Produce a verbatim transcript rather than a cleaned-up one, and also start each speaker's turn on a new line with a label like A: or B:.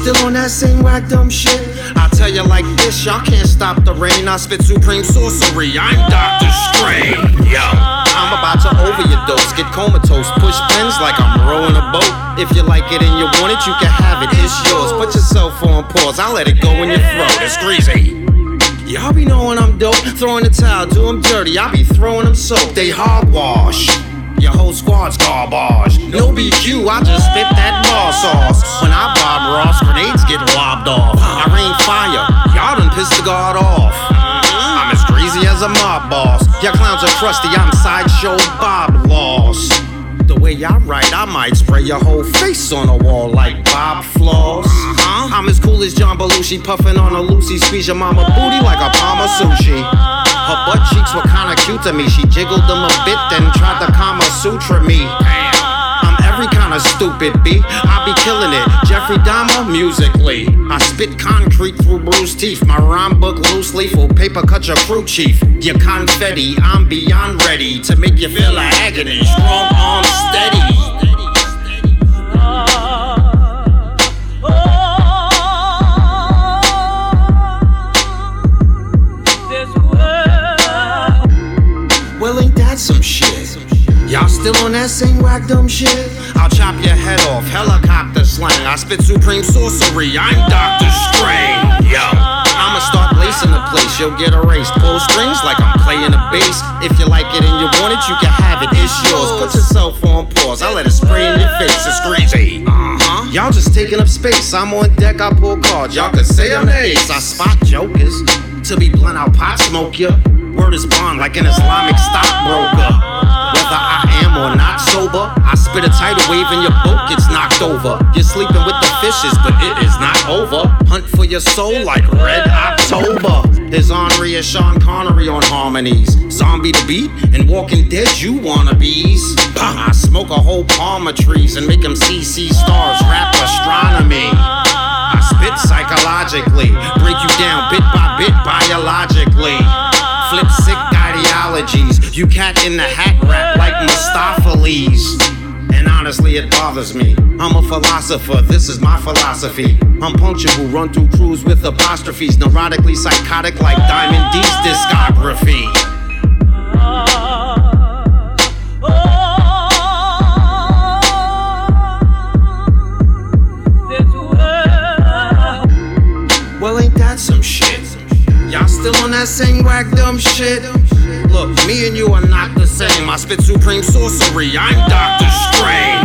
A: still on that same whack dumb shit? I tell you like this, y'all can't stop the rain. I spit supreme sorcery, I'm Doctor Strange. Yo, I'm about to overdose, get comatose, push pins like I'm rowing a boat. If you like it and you want it, you can have it, it's yours. Put yourself on pause, I'll let it go in your throat, it's greasy. Y'all be knowing I'm dope, throwing the towel, do them dirty, I be throwing them soap, they hogwash. Your whole squad's garbage. No B Q, I just spit that bar sauce. When I Bob Ross, grenades get lobbed off. I rain fire, y'all done pissed the guard off. I'm as greasy as a mob boss. Y'all clowns are crusty, I'm Sideshow Bob Loss. The way y'all write, I might spray your whole face on the wall like Bob Floss. I'm as cool as John Belushi, puffin' on a Lucy. Squeeze your mama booty like a palm of sushi. Her butt cheeks were kinda cute to me. She jiggled them a bit, then tried to Kama Sutra me. I'm every kinda stupid, B. I be killing it, Jeffrey Dahmer musically. I spit concrete through bruised teeth. My rhyme book loose lethal, paper cut your crew chief. Your confetti, I'm beyond ready to make you feel like agony. Strong arm steady. Well, ain't that some shit? Y'all still on that same whack dumb shit? I'll chop your head off, helicopter slang. I spit supreme sorcery, I'm Doctor Strange. Yo, I'ma start lacing the place, you'll get erased. Pull strings like I'm playing a bass. If you like it and you want it, you can have it, it's yours. Put yourself on pause, I let it spray in your face, it's greasy. Uh-huh. Y'all just taking up space, I'm on deck, I pull cards. Y'all could say I'm the ace, I spot jokers. To be blunt, I'll pot smoke ya. Word is bond like an Islamic stockbroker. Whether I am or not sober, I spit a tidal wave and your boat gets knocked over. You're sleeping with the fishes, but it is not over. Hunt for your soul like Red October. There's Henri and Sean Connery on harmonies. Zombie the beat and Walking Dead you wannabes. I smoke a whole palm of trees and make them see sea stars, rap astronomy. I spit psychologically, break you down bit by bit biologically. Flip sick ideologies, you cat in the hat rap like Mustapha-Lees. And honestly it bothers me, I'm a philosopher, this is my philosophy. I'm punctual, run through crews with apostrophes. Neurotically psychotic like Diamond D's discography. Well, ain't that some shit? Y'all still on that same whack dumb shit? Look, me and you are not the same. I spit supreme sorcery, I'm Doctor Strange.